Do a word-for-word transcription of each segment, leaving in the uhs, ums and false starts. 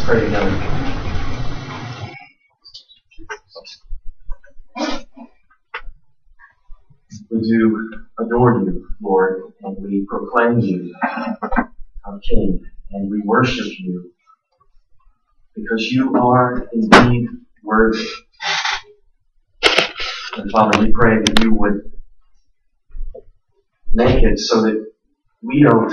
pray together. We do adore you, Lord, and we proclaim you our King, and we worship you because you are indeed worthy. And Father, we pray that you would make it so that we don't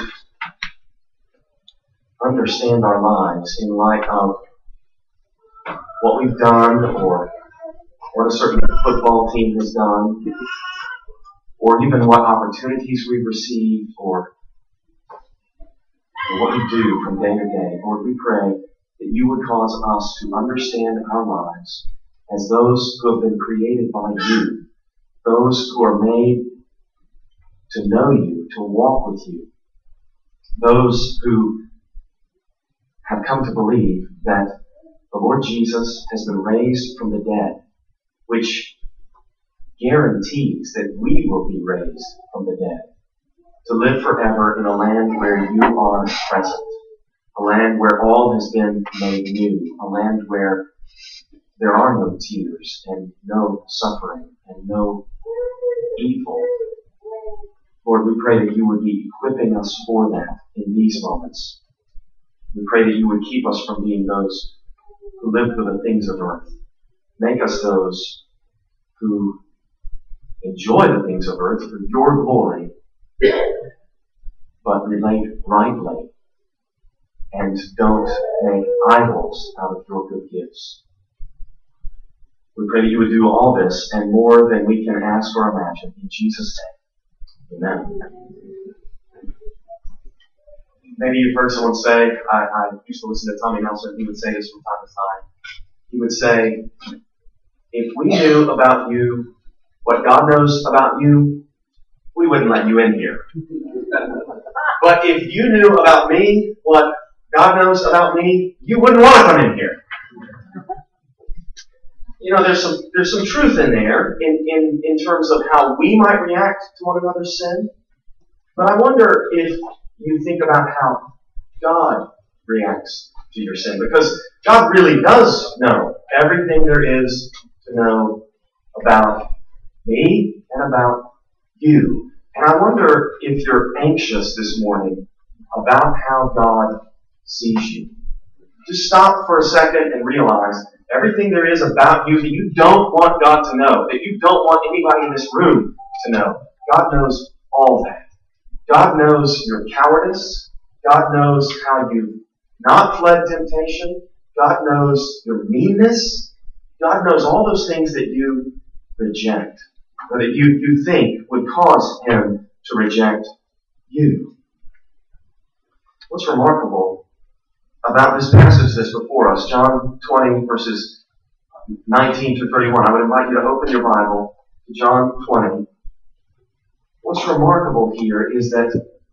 understand our lives in light of what we've done or what a certain football team has done, or even what opportunities we've received, or, or what we do from day to day. Lord, we pray that you would cause us to understand our lives as those who have been created by you, those who are made to know you, to walk with you, those who have come to believe that the Lord Jesus has been raised from the dead, which guarantees that we will be raised from the dead, to live forever in a land where you are present, a land where all has been made new, a land where there are no tears and no suffering and no evil. Lord, we pray that you would be equipping us for that in these moments. We pray that you would keep us from being those who live for the things of earth. Make us those who enjoy the things of earth for your glory, but relate rightly and don't make idols out of your good gifts. We pray that you would do all this and more than we can ask or imagine. In Jesus' name, amen. Maybe you've heard someone say, I, I used to listen to Tommy Nelson, he would say this from time to time. He would say, if we knew about you what God knows about you, we wouldn't let you in here. But if you knew about me what God knows about me, you wouldn't want to come in here. You know, there's some there's some truth in there in, in, in terms of how we might react to one another's sin. But I wonder if you think about how God reacts to your sin, because God really does know everything there is to know about me and about you. And I wonder if you're anxious this morning about how God sees you. Just stop for a second and realize everything there is about you that you don't want God to know, that you don't want anybody in this room to know. God knows all that. God knows your cowardice. God knows how you've not fled temptation. God knows your meanness. God knows all those things that you reject, or that you, you think would cause him to reject you. What's remarkable about this passage that's before us, John twenty, verses nineteen through thirty-one. I would invite you to open your Bible to John twenty. What's remarkable here is that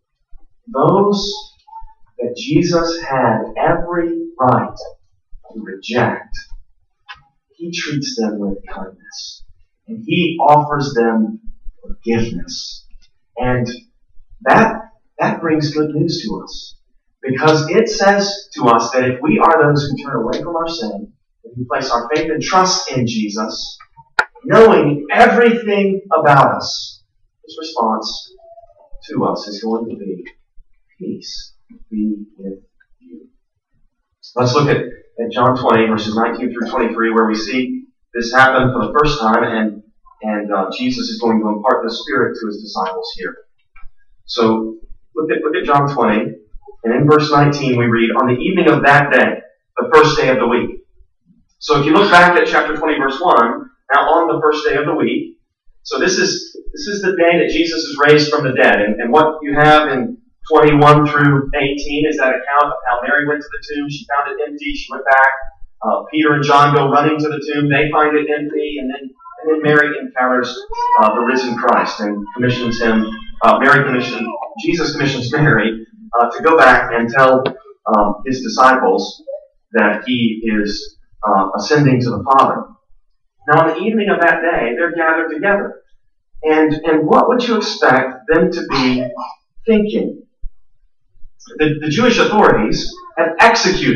those that Jesus had every right to reject, he treats them with kindness. And he offers them forgiveness. And that, that brings good news to us. Because it says to us that if we are those who turn away from our sin, if we place our faith and trust in Jesus, knowing everything about us, his response to us is going to be, peace be with you. Let's look at, at John twenty, verses nineteen through twenty-three, where we see this happen for the first time, and, and uh, Jesus is going to impart the Spirit to his disciples here. So look at, look at John twenty, and in verse nineteen we read, on the evening of that day, the first day of the week. So if you look back at chapter twenty, verse one, now on the first day of the week, so this is this is the day that Jesus is raised from the dead. And, and what you have in twenty-one through eighteen is that account of how Mary went to the tomb. She found it empty. She went back. Uh, Peter and John go running to the tomb. They find it empty. And then and then Mary encounters uh, the risen Christ and commissions him. Uh, Mary commissions, Jesus commissions Mary uh, to go back and tell um, his disciples that he is uh, ascending to the Father. Now, on the evening of that day, they're gathered together. And, and what would you expect them to be thinking? The, the Jewish authorities have executed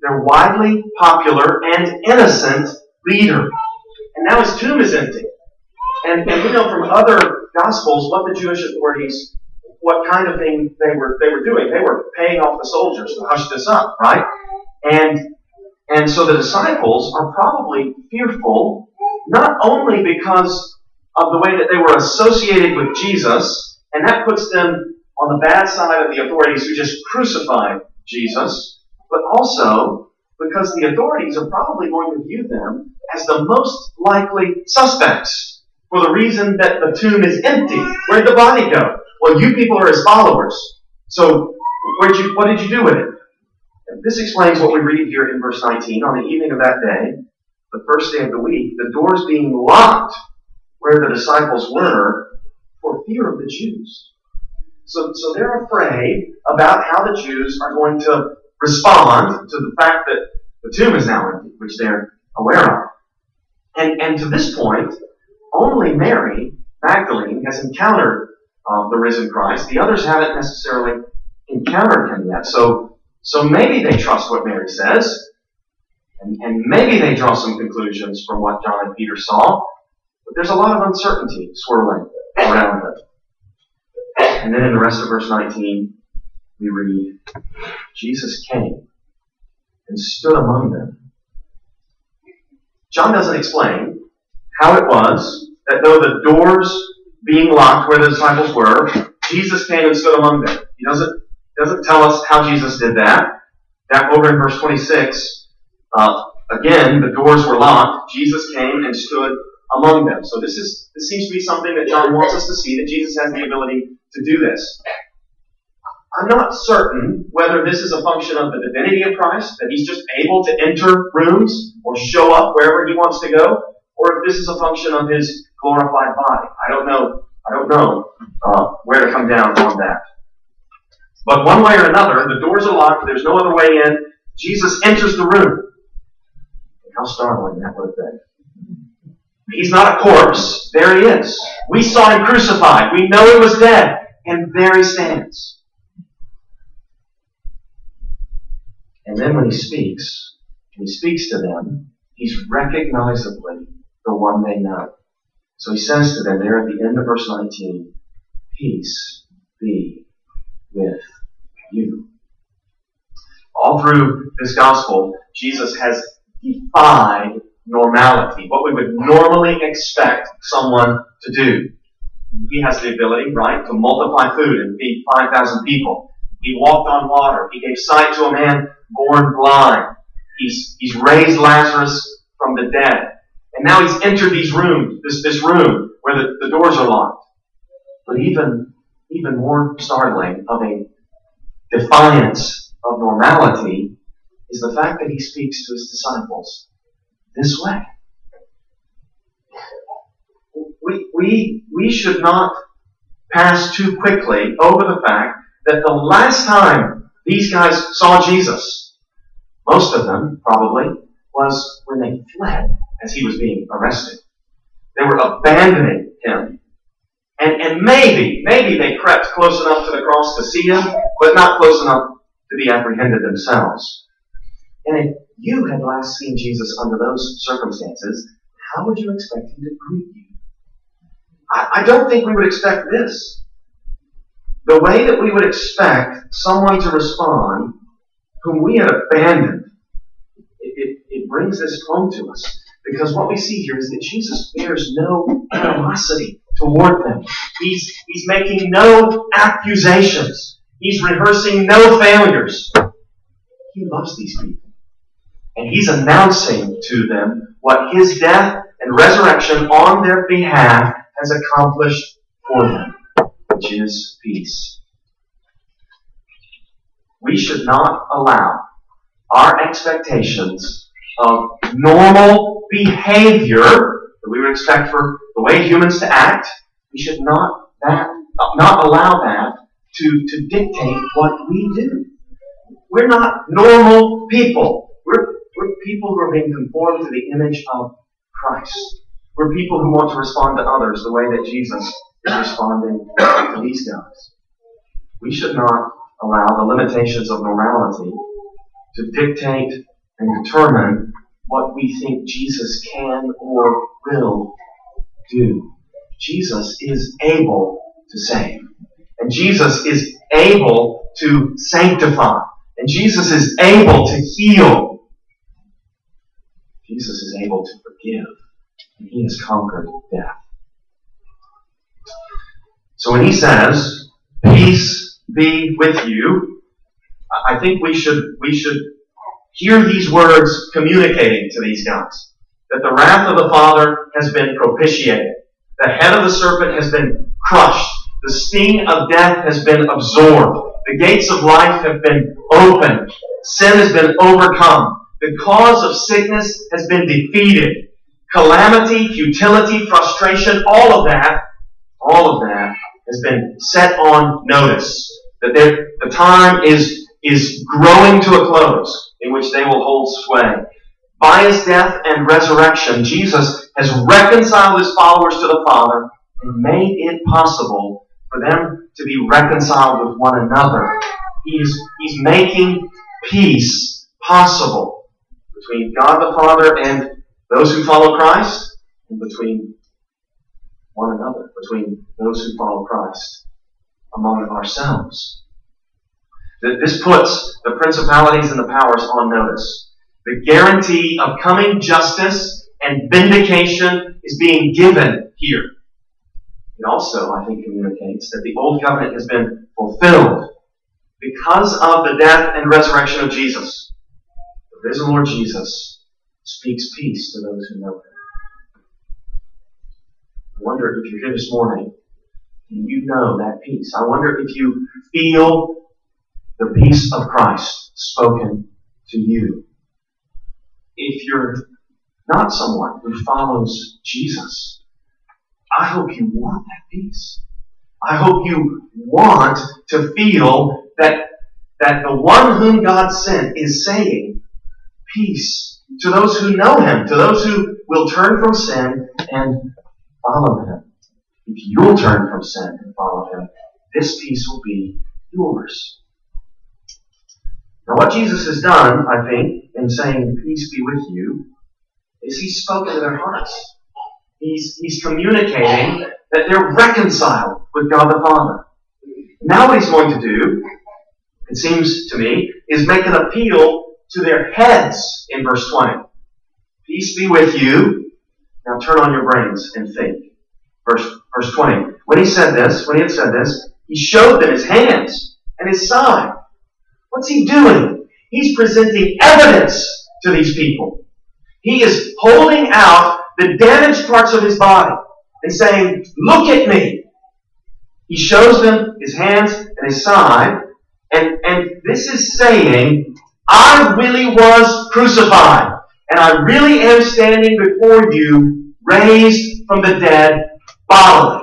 their widely popular and innocent leader. And now his tomb is empty. And, and we know from other Gospels what the Jewish authorities, what kind of thing they were they were doing. They were paying off the soldiers to hush this up, right? And and so the disciples are probably fearful, not only because of the way that they were associated with Jesus, and that puts them on the bad side of the authorities who just crucified Jesus, but also because the authorities are probably going to view them as the most likely suspects for the reason that the tomb is empty. Where'd the body go? Well, you people are his followers. So where'd you, what did you do with it? And this explains what we read here in verse nineteen. On the evening of that day, the first day of the week, the doors being locked where the disciples were for fear of the Jews. So, so they're afraid about how the Jews are going to respond to the fact that the tomb is now empty, which they're aware of. And, and to this point, only Mary Magdalene has encountered uh, the risen Christ. The others haven't necessarily encountered him yet. So, so maybe they trust what Mary says, and, and maybe they draw some conclusions from what John and Peter saw. But there's a lot of uncertainty swirling around them. And then in the rest of verse nineteen, we read, Jesus came and stood among them. John doesn't explain how it was that though the doors being locked where the disciples were, Jesus came and stood among them. He doesn't, doesn't tell us how Jesus did that. That over in verse twenty-six, uh, again, the doors were locked. Jesus came and stood among them. So this is this seems to be something that John wants us to see, that Jesus has the ability to do this. I'm not certain whether this is a function of the divinity of Christ, that he's just able to enter rooms or show up wherever he wants to go, or if this is a function of his glorified body. I don't know. I don't know uh, where to come down on that. But one way or another, the doors are locked. There's no other way in. Jesus enters the room. How startling that would have been. He's not a corpse. There he is. We saw him crucified. We know he was dead. And there he stands. And then when he speaks, when he speaks to them, he's recognizably the one they know. So he says to them there at the end of verse nineteen, peace be with you. All through this gospel, Jesus has defied normality, what we would normally expect someone to do. He has the ability, right, to multiply food and feed five thousand people. He walked on water. He gave sight to a man born blind. He's, he's raised Lazarus from the dead. And now he's entered these rooms, this, this room where the, the doors are locked. But even, even more startling of a defiance of normality is the fact that he speaks to his disciples this way. We, we, we should not pass too quickly over the fact that the last time these guys saw Jesus, most of them probably, was when they fled as he was being arrested. They were abandoning him. And, and maybe, maybe they crept close enough to the cross to see him, but not close enough to be apprehended themselves. And if you had last seen Jesus under those circumstances, how would you expect him to greet you? I, I don't think we would expect this. The way that we would expect someone to respond whom we had abandoned, it, it, it brings this home to us. Because what we see here is that Jesus bears no animosity toward them. He's, he's making no accusations. He's rehearsing no failures. He loves these people. And he's announcing to them what his death and resurrection on their behalf has accomplished for them, which is peace. We should not allow our expectations of normal behavior that we would expect for the way humans to act. We should not that not allow that to, to dictate what we do. We're not normal people. We're, we're people who are being conformed to the image of Christ. We're people who want to respond to others the way that Jesus is responding to these guys. We should not allow the limitations of normality to dictate and determine what we think Jesus can or will do. Jesus is able to save. And Jesus is able to sanctify. And Jesus is able to heal. Jesus is able to forgive. And He has conquered death. So when He says, "Peace be with you," I think we should we should hear these words communicating to these guys that the wrath of the Father has been propitiated. The head of the serpent has been crushed. The sting of death has been absorbed. The gates of life have been opened. Sin has been overcome. The cause of sickness has been defeated. Calamity, futility, frustration, all of that, all of that has been set on notice. That there, the time is, is growing to a close in which they will hold sway. By His death and resurrection, Jesus has reconciled His followers to the Father and made it possible for them to be reconciled with one another. He's, he's making peace possible between God the Father and those who follow Christ, and between one another, between those who follow Christ, among ourselves. This puts the principalities and the powers on notice. The guarantee of coming justice and vindication is being given here. It also, I think, communicates that the Old Covenant has been fulfilled because of the death and resurrection of Jesus. The risen Lord Jesus speaks peace to those who know Him. I wonder if you're here this morning and you know that peace. I wonder if you feel the peace of Christ spoken to you. If you're not someone who follows Jesus, I hope you want that peace. I hope you want to feel that, that the one whom God sent is saying peace to those who know Him, to those who will turn from sin and follow Him. If you'll turn from sin and follow Him, this peace will be yours. Now, what Jesus has done, I think, in saying, "Peace be with you," is He's spoken to their hearts. He's, he's communicating that they're reconciled with God the Father. Now what He's going to do, it seems to me, is make an appeal to their heads in verse twenty. "Peace be with you." Now turn on your brains and think. Verse, verse twenty. When He said this, when He had said this, He showed them His hands and His side. What's He doing? He's presenting evidence to these people. He is holding out the damaged parts of His body and saying, "Look at me." He shows them His hands and His side, and, and this is saying, I really was crucified, and I really am standing before you, raised from the dead bodily.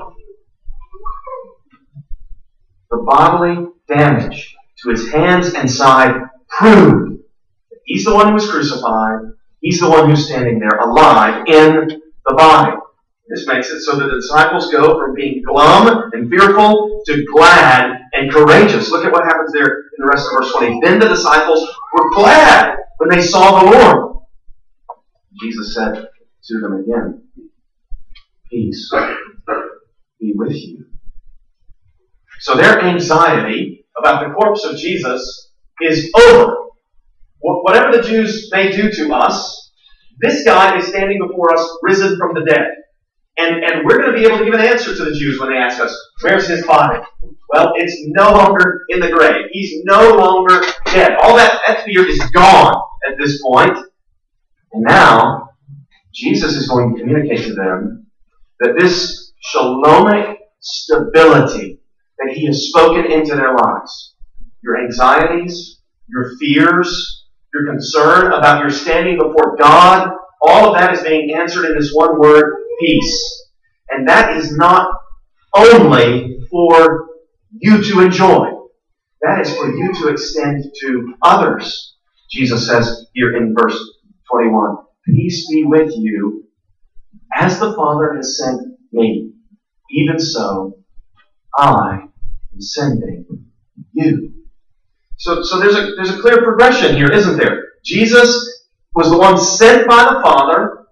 The bodily damage to His hands and side proved that He's the one who was crucified. He's the one who's standing there alive in the body. This makes it so that the disciples go from being glum and fearful to glad and courageous. Look at what happens there in the rest of verse twenty. Then the disciples were glad when they saw the Lord. Jesus said to them again, "Peace be with you." So their anxiety about the corpse of Jesus is over. Whatever the Jews may do to us, this guy is standing before us, risen from the dead. And, and we're going to be able to give an answer to the Jews when they ask us, "Where's His body?" Well, it's no longer in the grave. He's no longer dead. All that, that fear is gone at this point. And now, Jesus is going to communicate to them that this shalomic stability that He has spoken into their lives, your anxieties, your fears, your concern about your standing before God, all of that is being answered in this one word, peace. And that is not only for you to enjoy. That is for you to extend to others. Jesus says here in verse twenty-one, "Peace be with you, as the Father has sent me. Even so, I am sending you." So, so there's a there's a clear progression here, isn't there? Jesus was the one sent by the Father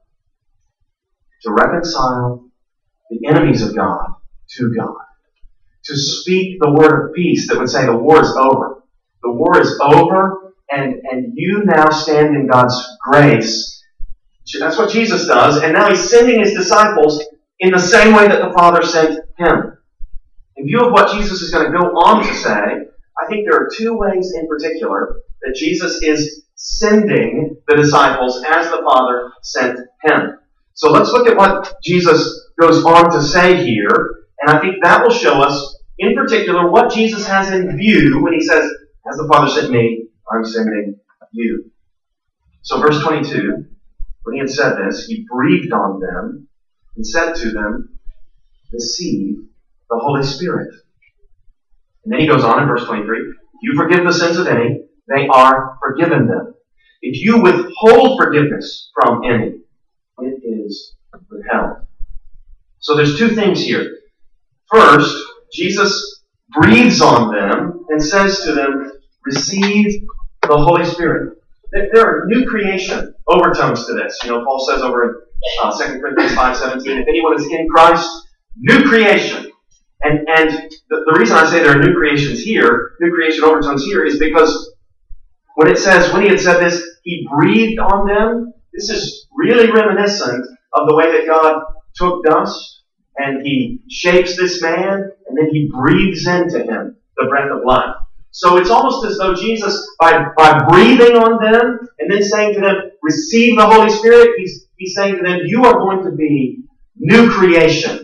to reconcile the enemies of God to God. To speak the word of peace that would say the war is over. The war is over, and, and you now stand in God's grace. That's what Jesus does, and now He's sending His disciples in the same way that the Father sent Him. In view of what Jesus is going to go on to say, I think there are two ways in particular that Jesus is sending the disciples as the Father sent Him. So let's look at what Jesus goes on to say here, and I think that will show us, in particular, what Jesus has in view when He says, as the Father sent me, I'm sending you. So verse twenty-two, when He had said this, He breathed on them and said to them, receive the Holy Spirit. And then He goes on in verse twenty-three, if you forgive the sins of any, they are forgiven them. If you withhold forgiveness from any, it is withheld. So there's two things here. First, Jesus breathes on them and says to them, receive the Holy Spirit. There are new creation overtones to this. You know, Paul says over in uh, Second Corinthians five seventeen, if anyone is in Christ, new creation. And and the, the reason I say there are new creations here, new creation overtones here, is because when it says, when He had said this, He breathed on them, this is really reminiscent of the way that God took dust and He shapes this man and then He breathes into him the breath of life. So it's almost as though Jesus, by, by breathing on them and then saying to them, receive the Holy Spirit, He's, he's saying to them, you are going to be new creation.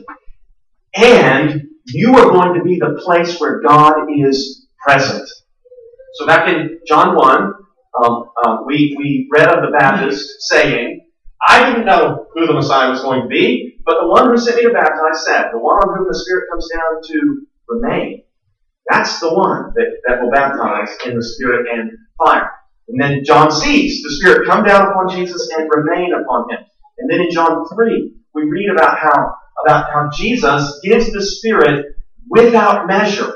And you are going to be the place where God is present. So back in John one, um, uh, we, we read of the Baptist saying, I didn't know who the Messiah was going to be, but the one who sent me to baptize said, the one on whom the Spirit comes down to remain, that's the one that, that will baptize in the Spirit and fire. And then John sees the Spirit come down upon Jesus and remain upon Him. And then in John three, we read about how, about how Jesus gives the Spirit without measure.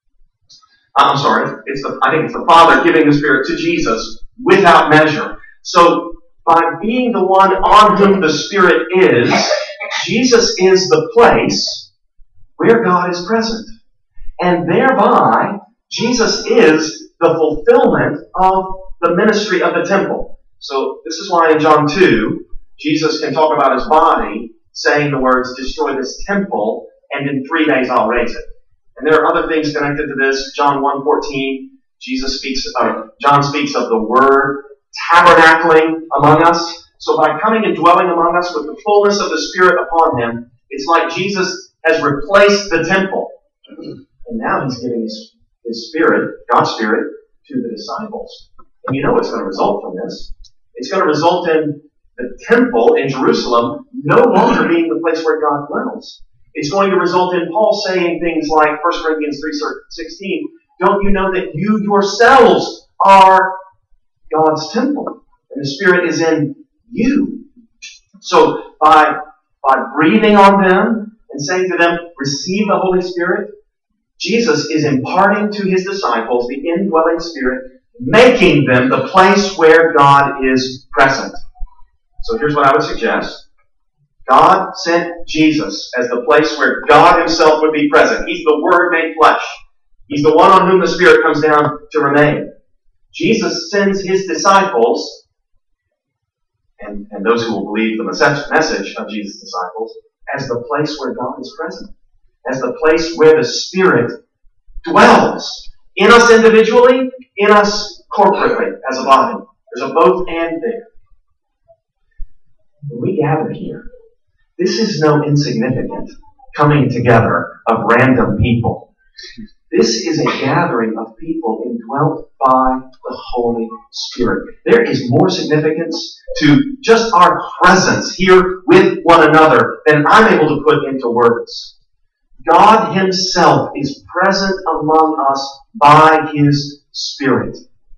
I'm sorry, it's the, I think it's the Father giving the Spirit to Jesus without measure. So, by being the one on whom the Spirit is, Jesus is the place where God is present. And thereby, Jesus is the fulfillment of the ministry of the temple. So, this is why in John two, Jesus can talk about His body, saying the words, destroy this temple, and in three days I'll raise it. And there are other things connected to this. John one fourteen, Jesus speaks of, John speaks of the Word tabernacling among us. So by coming and dwelling among us with the fullness of the Spirit upon Him, it's like Jesus has replaced the temple. And now He's giving His, His Spirit, God's Spirit, to the disciples. And you know what's going to result from this? It's going to result in the temple in Jerusalem no longer being the place where God dwells. It's going to result in Paul saying things like First Corinthians three sixteen, don't you know that you yourselves are God's temple, and the Spirit is in you? So by, by breathing on them and saying to them, receive the Holy Spirit, Jesus is imparting to His disciples the indwelling Spirit, making them the place where God is present. So here's what I would suggest. God sent Jesus as the place where God Himself would be present. He's the Word made flesh. He's the one on whom the Spirit comes down to remain. Jesus sends His disciples, and, and those who will believe the message of Jesus' disciples, as the place where God is present. As the place where the Spirit dwells. In us individually, in us corporately, as a body. There's a both and there. When we gather here, this is no insignificant coming together of random people. This is a gathering of people indwelt by the Holy Spirit. There is more significance to just our presence here with one another than I'm able to put into words. God Himself is present among us by His Spirit.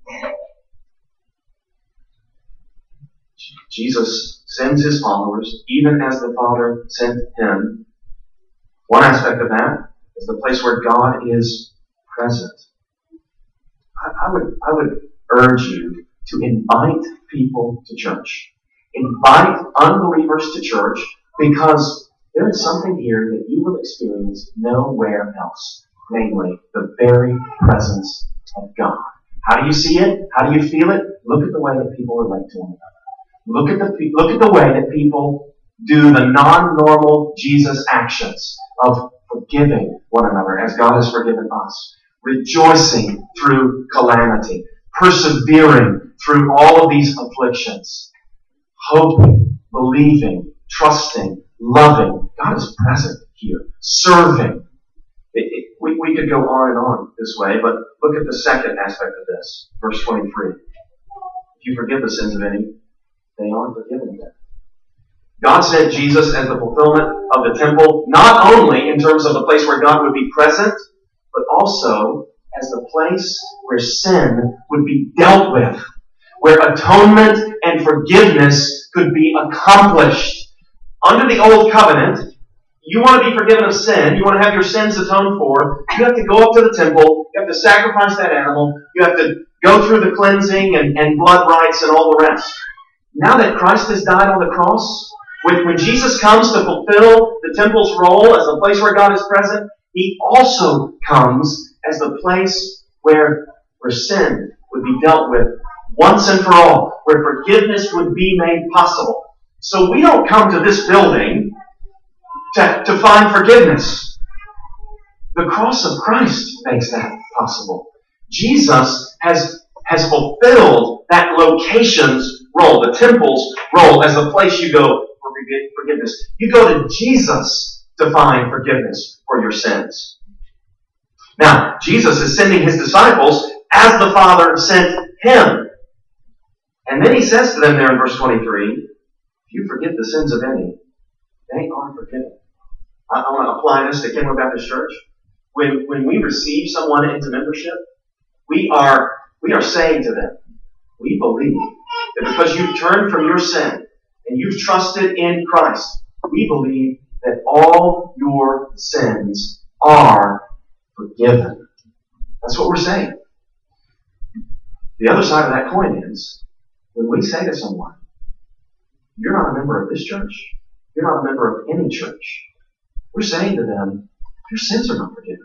Jesus sends His followers, even as the Father sent Him. One aspect of that is the place where God is present. I, I would I would urge you to invite people to church. Invite unbelievers to church because there is something here that you will experience nowhere else. Namely, the very presence of God. How do you see it? How do you feel it? Look at the way that people relate to one another. Look at the, look at the way that people do the non-normal Jesus actions of forgiving one another as God has forgiven us. Rejoicing through calamity. Persevering through all of these afflictions. Hoping, believing, trusting, loving. God is present here. Serving. It, it, we, we could go on and on this way, but look at the second aspect of this. Verse twenty-three. If you forgive the sins of any, they are forgiven them. God sent Jesus as the fulfillment of the temple, not only in terms of the place where God would be present, but also as the place where sin would be dealt with, where atonement and forgiveness could be accomplished. Under the Old Covenant, you want to be forgiven of sin, you want to have your sins atoned for, you have to go up to the temple, you have to sacrifice that animal, you have to go through the cleansing and, and blood rites and all the rest. Now that Christ has died on the cross, when, when Jesus comes to fulfill the temple's role as the place where God is present, He also comes as the place where, where sin would be dealt with once and for all, where forgiveness would be made possible. So we don't come to this building to, to find forgiveness. The cross of Christ makes that possible. Jesus has, has fulfilled that location's role, the temple's role, as the place you go for forgiveness. You go to Jesus to find forgiveness for your sins. Now, Jesus is sending His disciples as the Father sent Him. And then He says to them there in verse twenty-three, if you forgive the sins of any, they are forgiven. I, I want to apply this to Kenwood Baptist Church. When, when we receive someone into membership, we are, we are saying to them, we believe that because you've turned from your sin and you've trusted in Christ, we believe that all your sins are forgiven. That's what we're saying. The other side of that coin is, when we say to someone, you're not a member of this church, you're not a member of any church, we're saying to them, your sins are not forgiven.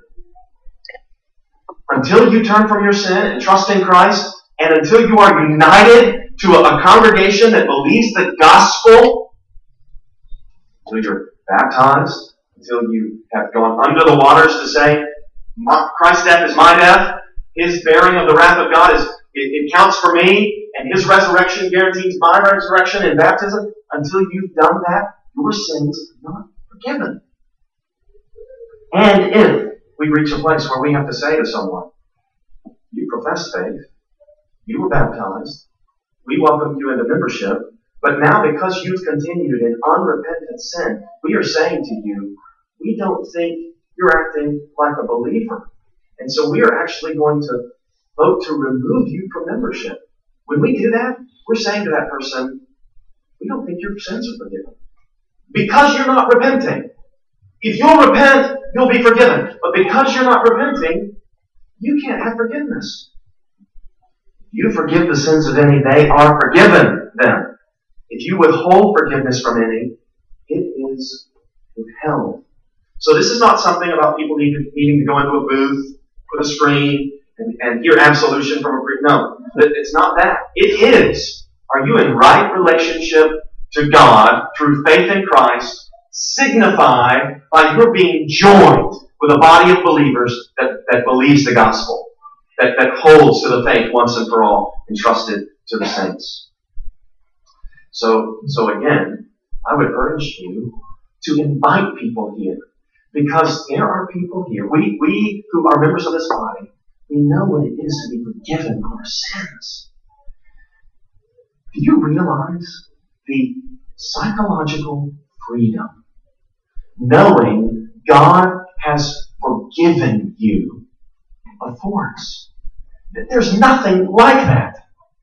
Until you turn from your sin and trust in Christ, and until you are united to a, a congregation that believes the gospel, until you're baptized, until you have gone under the waters to say, Christ's death is my death, His bearing of the wrath of God is it, it counts for me, and His resurrection guarantees my resurrection in baptism. Until you've done that, your sins are not forgiven. And if we reach a place where we have to say to someone, you profess faith, you were baptized, we welcome you into membership, but now because you've continued in unrepentant sin, we are saying to you, we don't think you're acting like a believer. And so we are actually going to vote to remove you from membership. When we do that, we're saying to that person, we don't think your sins are forgiven. Because you're not repenting. If you'll repent, you'll be forgiven. But because you're not repenting, you can't have forgiveness. If you forgive the sins of any, they are forgiven them. If you withhold forgiveness from any, it is withheld. So this is not something about people needing to go into a booth, put a screen, and, and hear absolution from a priest. No, it's not that. It is. Are you in right relationship to God through faith in Christ, signified by your being joined with a body of believers that, that believes the gospel, that, that holds to the faith once and for all, entrusted to the saints. So, so again, I would urge you to invite people here. Because there are people here, we, we who are members of this body, we know what it is to be forgiven of our sins. Do you realize the psychological freedom knowing God has forgiven you affords? There's nothing like that.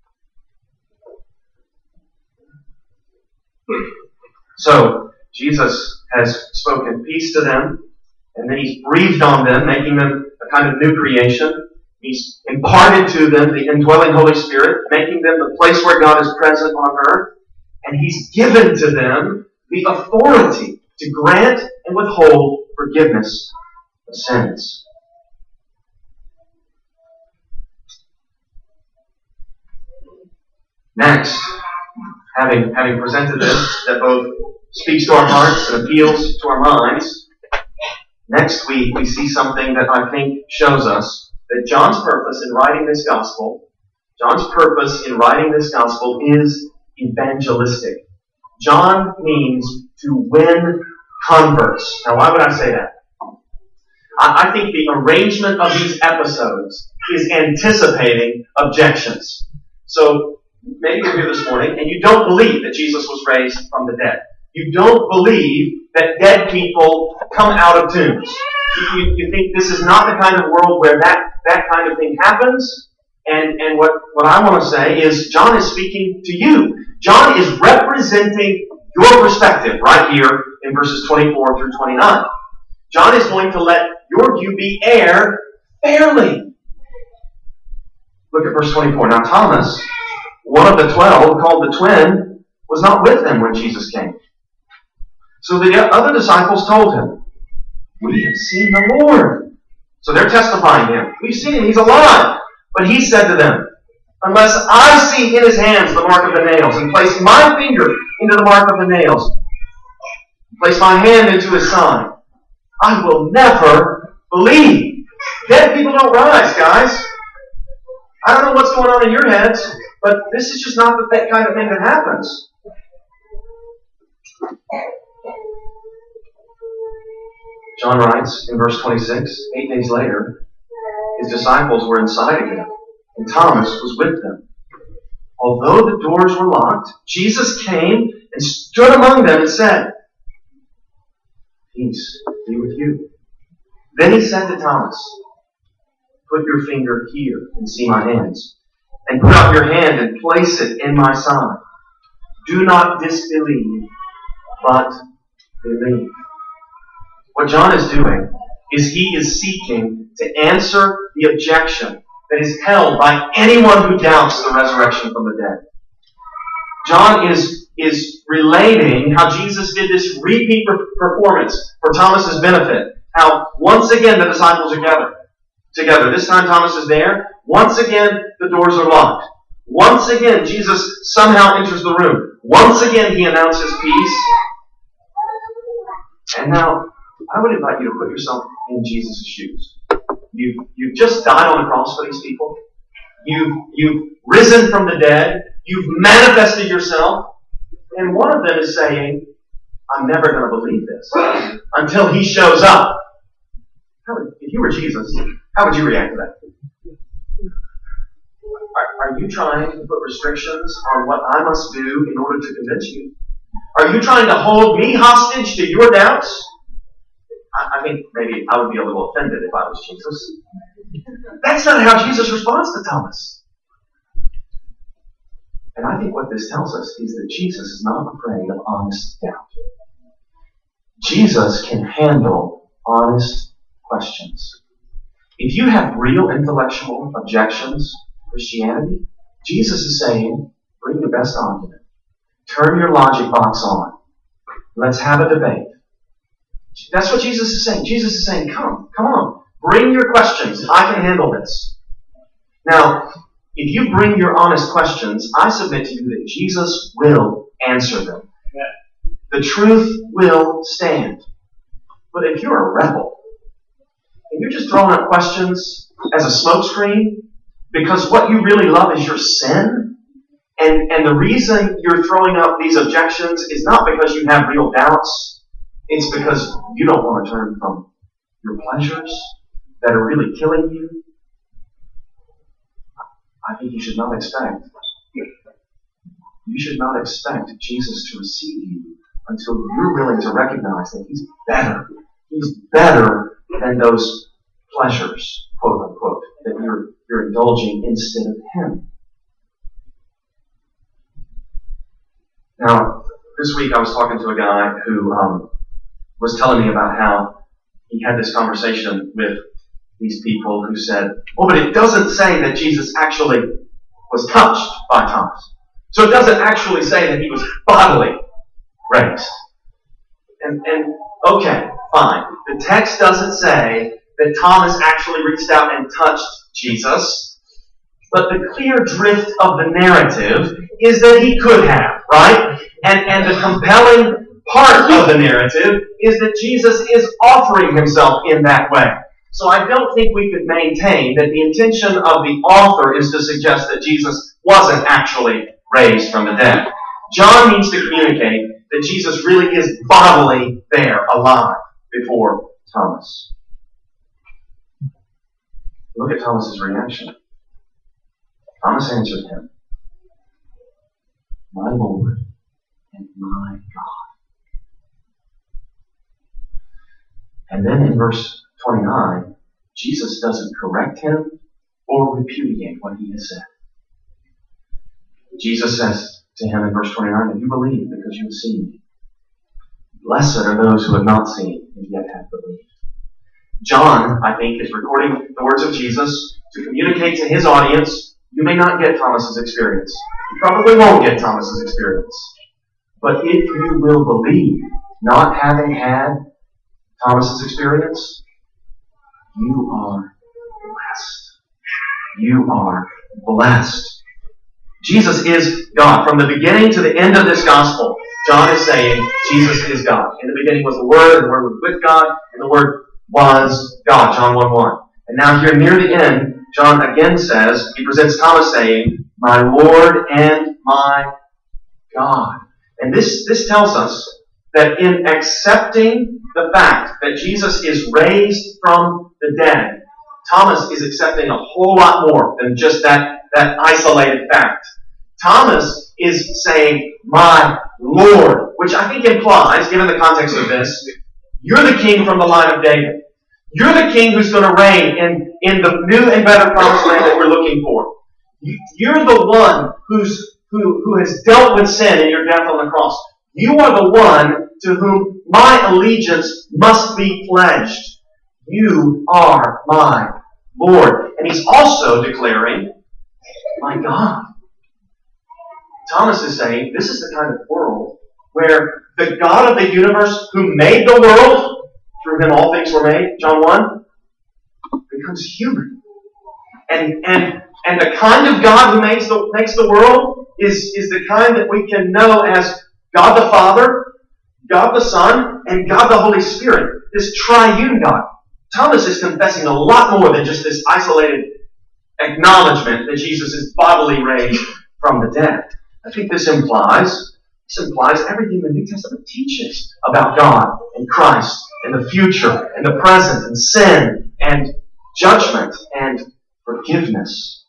So, Jesus has spoken peace to them, and then He's breathed on them, making them a kind of new creation. He's imparted to them the indwelling Holy Spirit, making them the place where God is present on earth. And He's given to them the authority to grant and withhold forgiveness of sins. Next, having, having presented this, that both speaks to our hearts and appeals to our minds, next week we see something that I think shows us that John's purpose in writing this gospel, John's purpose in writing this gospel is evangelistic. John means to win converts. Now, why would I say that? I, I think the arrangement of these episodes is anticipating objections. So, maybe you're here this morning and you don't believe that Jesus was raised from the dead. You don't believe that dead people come out of tombs. You, you, you think this is not the kind of world where that, that kind of thing happens. And, and what, what I want to say is John is speaking to you. John is representing your perspective right here in verses twenty-four through twenty-nine. John is going to let your view be aired fairly. Look at verse twenty-four. Now Thomas, one of the twelve, called the twin, was not with them when Jesus came. So the other disciples told him, "We have seen the Lord." So they're testifying to him. We've seen him. He's alive. But he said to them, "Unless I see in his hands the mark of the nails, and place my finger into the mark of the nails, place my hand into his side, I will never believe." Dead people don't rise, guys. I don't know what's going on in your heads, but this is just not the kind of thing that happens. John writes in verse twenty-six, eight days later, his disciples were inside again, and Thomas was with them. Although the doors were locked, Jesus came and stood among them and said, "Peace be with you." Then he said to Thomas, "Put your finger here and see my hands, and put out your hand and place it in my side. Do not disbelieve, but believe." What John is doing is he is seeking to answer the objection that is held by anyone who doubts the resurrection from the dead. John is, is relating how Jesus did this repeat performance for Thomas's benefit. How once again the disciples are gathered together. This time Thomas is there. Once again the doors are locked. Once again Jesus somehow enters the room. Once again he announces peace. And now I would invite you to put yourself in Jesus' shoes. You've, you've just died on the cross for these people. You've, you've risen from the dead. You've manifested yourself. And one of them is saying, "I'm never going to believe this until he shows up." How would, if you were Jesus, how would you react to that? Are, are you trying to put restrictions on what I must do in order to convince you? Are you trying to hold me hostage to your doubts? I think maybe I would be a little offended if I was Jesus. That's not how Jesus responds to Thomas. And I think what this tells us is that Jesus is not afraid of honest doubt. Jesus can handle honest questions. If you have real intellectual objections to Christianity, Jesus is saying, bring your best argument. Turn your logic box on. Let's have a debate. That's what Jesus is saying. Jesus is saying, come, come on. Bring your questions. I can handle this. Now, if you bring your honest questions, I submit to you that Jesus will answer them. Yeah. The truth will stand. But if you're a rebel, and you're just throwing up questions as a smokescreen, because what you really love is your sin, and, and the reason you're throwing up these objections is not because you have real doubts. It's because you don't want to turn from your pleasures that are really killing you. I think you should not expect. You should not expect Jesus to receive you until you're willing to recognize that He's better. He's better than those pleasures, quote unquote, that you're you're indulging instead of Him. Now, this week I was talking to a guy who um, was telling me about how he had this conversation with these people who said, oh, but it doesn't say that Jesus actually was touched by Thomas. So it doesn't actually say that he was bodily raised. And, and okay, fine. The text doesn't say that Thomas actually reached out and touched Jesus, but the clear drift of the narrative is that he could have, right? And, and the compelling part of the narrative is that Jesus is offering himself in that way. So I don't think we could maintain that the intention of the author is to suggest that Jesus wasn't actually raised from the dead. John needs to communicate that Jesus really is bodily there, alive, before Thomas. Look at Thomas's reaction. Thomas answered him, my Lord and my God. And then in verse twenty-nine, Jesus doesn't correct him or repudiate what he has said. Jesus says to him in verse twenty-nine, you believe because you have seen me. Blessed are those who have not seen and yet have believed. John, I think, is recording the words of Jesus to communicate to his audience, you may not get Thomas's experience. You probably won't get Thomas's experience. But if you will believe, not having had Thomas's experience, you are blessed. You are blessed. Jesus is God. From the beginning to the end of this gospel, John is saying Jesus is God. In the beginning was the Word, and the Word was with God, and the Word was God. John one one. And now here near the end, John again says, he presents Thomas saying, my Lord and my God. And this, this tells us that in accepting the fact that Jesus is raised from the dead, Thomas is accepting a whole lot more than just that, that isolated fact. Thomas is saying, my Lord, which I think implies, given the context of this, you're the king from the line of David. You're the king who's going to reign in, in the new and better promised land that we're looking for. You're the one who's, who, who has dealt with sin in your death on the cross. You are the one to whom my allegiance must be pledged. You are my Lord. And he's also declaring, my God. Thomas is saying, this is the kind of world where the God of the universe who made the world, through him all things were made, John one, becomes human. And, and, and the kind of God who makes the, makes the world is, is the kind that we can know as God the Father, God the Son, and God the Holy Spirit. This triune God. Thomas is confessing a lot more than just this isolated acknowledgement that Jesus is bodily raised from the dead. I think this implies, this implies everything the New Testament teaches about God and Christ and the future and the present and sin and judgment and forgiveness.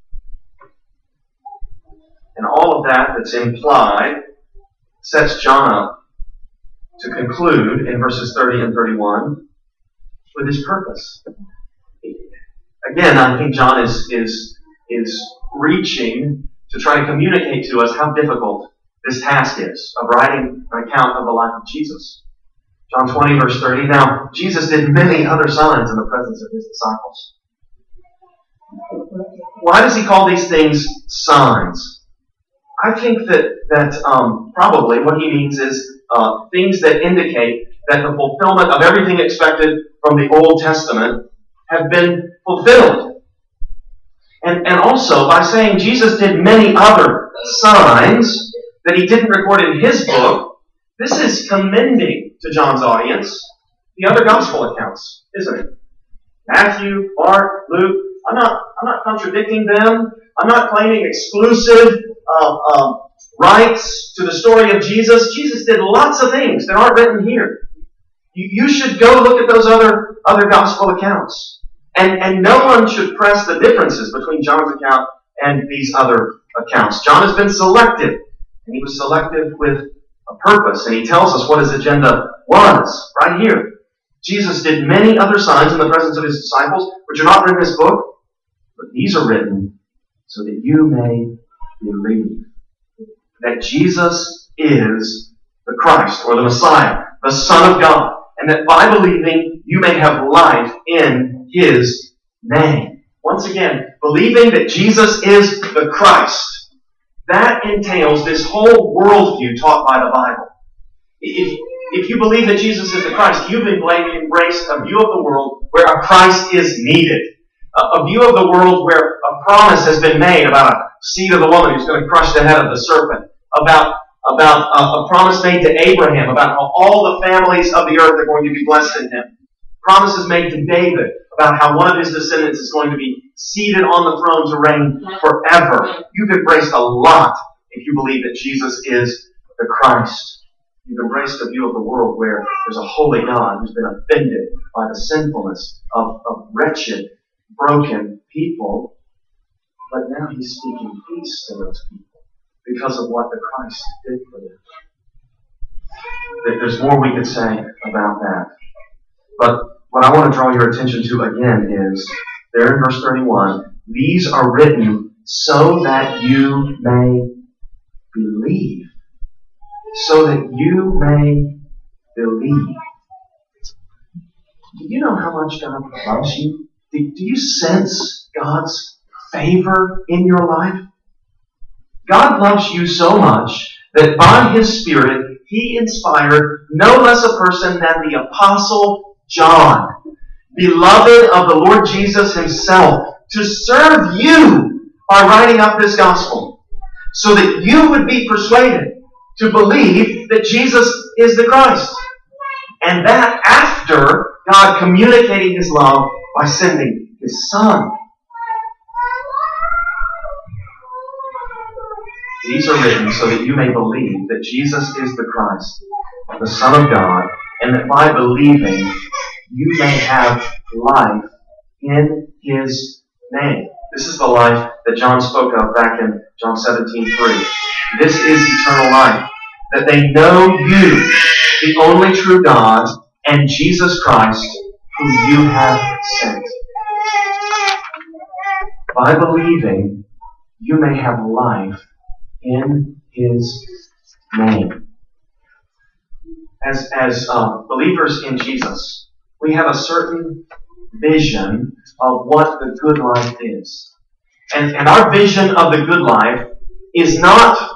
And all of that that's implied sets John up to conclude in verses thirty and thirty-one with his purpose. Again, I think John is, is, is reaching to try to communicate to us how difficult this task is of writing an account of the life of Jesus. John twenty, verse thirty. Now, Jesus did many other signs in the presence of his disciples. Why does he call these things signs? I think that, that um, probably what he means is uh, things that indicate that the fulfillment of everything expected from the Old Testament have been fulfilled. And, and also, by saying Jesus did many other signs that he didn't record in his book, this is commending to John's audience the other gospel accounts, isn't it? Matthew, Mark, Luke. I'm not, I'm not contradicting them. I'm not claiming exclusive uh, uh, rights to the story of Jesus. Jesus did lots of things that aren't written here. You, you should go look at those other, other gospel accounts. And, and no one should press the differences between John's account and these other accounts. John has been selective, and he was selective with a purpose, and he tells us what his agenda was right here. Jesus did many other signs in the presence of his disciples, which are not written in this book, but these are written so that you may believe that Jesus is the Christ, or the Messiah, the Son of God, and that by believing you may have life in His name. Once again, believing that Jesus is the Christ. That entails this whole worldview taught by the Bible. If, if you believe that Jesus is the Christ, you've embraced a view of the world where a Christ is needed. A view of the world where a promise has been made about a seed of the woman who's going to crush the head of the serpent. About, about a, a promise made to Abraham about how all the families of the earth are going to be blessed in him. Promises made to David about how one of his descendants is going to be seated on the throne to reign forever. You've embraced a lot if you believe that Jesus is the Christ. You've embraced a view of the world where there's a holy God who's been offended by the sinfulness of, of wretched, broken people, but now He's speaking peace to those people because of what the Christ did for them. There's more we could say about that. But what I want to draw your attention to again is, there in verse thirty-one, these are written so that you may believe. So that you may believe. Do you know how much God loves you? Do you sense God's favor in your life? God loves you so much that by His Spirit, He inspired no less a person than the Apostle John, beloved of the Lord Jesus Himself, to serve you by writing up this gospel, so that you would be persuaded to believe that Jesus is the Christ. And that after God communicating His love by sending His Son. These are written so that you may believe that Jesus is the Christ, the Son of God, and that by believing you may have life in His name. This is the life that John spoke of back in John seventeen three. This is eternal life, that they know you, the only true God, and Jesus Christ, whom you have sent. By believing, you may have life in His name. As, as uh, believers in Jesus, we have a certain vision of what the good life is. And, and our vision of the good life is not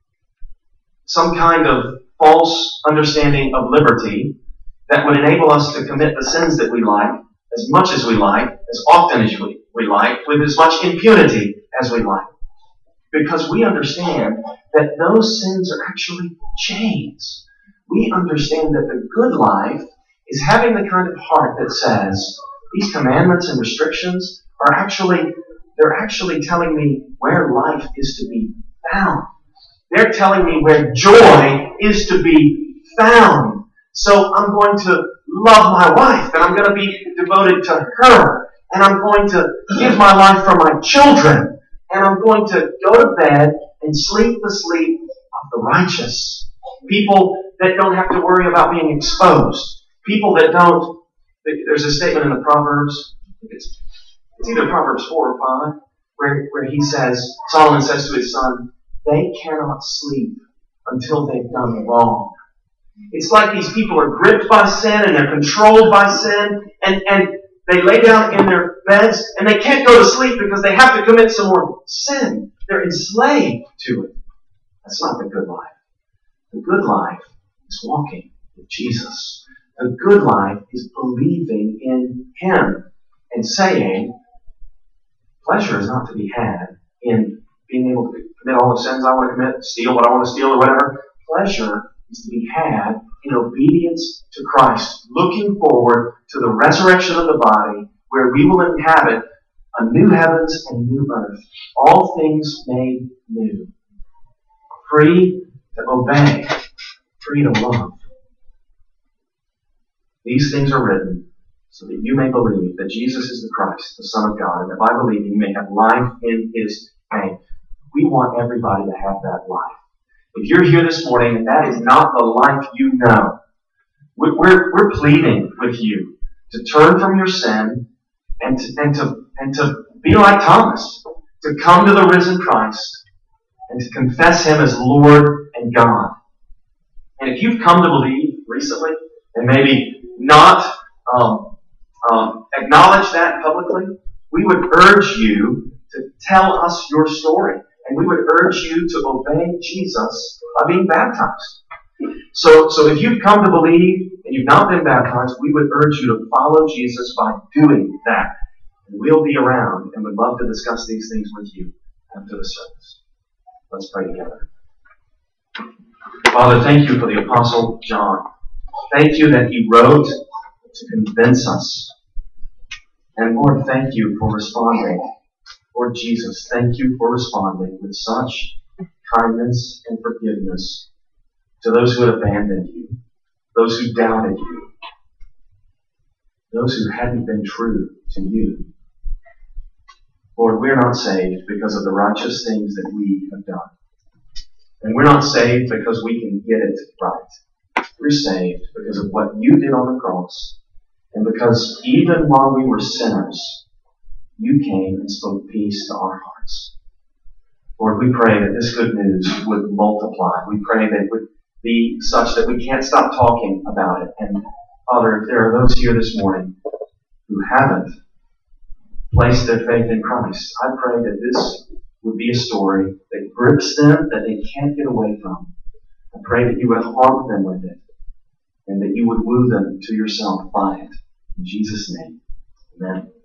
some kind of false understanding of liberty that would enable us to commit the sins that we like, as much as we like, as often as we, we like, with as much impunity as we like. Because we understand that those sins are actually chains. We understand that the good life is having the kind of heart that says, these commandments and restrictions are actually, they're actually telling me where life is to be found. They're telling me where joy is to be found. So I'm going to love my wife, and I'm going to be devoted to her, and I'm going to give my life for my children, and I'm going to go to bed and sleep the sleep of the righteous. People that don't have to worry about being exposed. People that don't... There's a statement in the Proverbs, it's, it's either Proverbs four or five, where, where he says, Solomon says to his son, they cannot sleep until they've done wrong. It's like these people are gripped by sin and they're controlled by sin, and, and they lay down in their beds and they can't go to sleep because they have to commit some more sin. They're enslaved to it. That's not the good life. The good life is walking with Jesus. The good life is believing in Him and saying, pleasure is not to be had in being able to commit all the sins I want to commit, steal what I want to steal or whatever. Pleasure is to be had in obedience to Christ, looking forward to the resurrection of the body, where we will inhabit a new heavens and new earth, all things made new, free to obey, free to love. These things are written so that you may believe that Jesus is the Christ, the Son of God, and that by believing you may have life in His name. We want everybody to have that life. If you're here this morning and that is not the life you know, we're, we're pleading with you to turn from your sin and to, and to, and to be like Thomas, to come to the risen Christ and to confess Him as Lord and God. And if you've come to believe recently, and maybe not um, um, acknowledge that publicly. We would urge you to tell us your story. And we would urge you to obey Jesus by being baptized. So, so if you've come to believe and you've not been baptized, we would urge you to follow Jesus by doing that. And we'll be around and would love to discuss these things with you after the service. Let's pray together. Father, thank you for the Apostle John. Thank you that he wrote to convince us. And Lord, thank you for responding. Lord Jesus, thank you for responding with such kindness and forgiveness to those who had abandoned you, those who doubted you, those who hadn't been true to you. Lord, we're not saved because of the righteous things that we have done. And we're not saved because we can get it right. We're saved because of what you did on the cross, and because even while we were sinners, you came and spoke peace to our hearts. Lord, we pray that this good news would multiply. We pray that it would be such that we can't stop talking about it. And Father, if there are those here this morning who haven't placed their faith in Christ, I pray that this would be a story that grips them, that they can't get away from. I pray that you would haunt them with it, and that you would woo them to yourself by it. In Jesus' name, amen.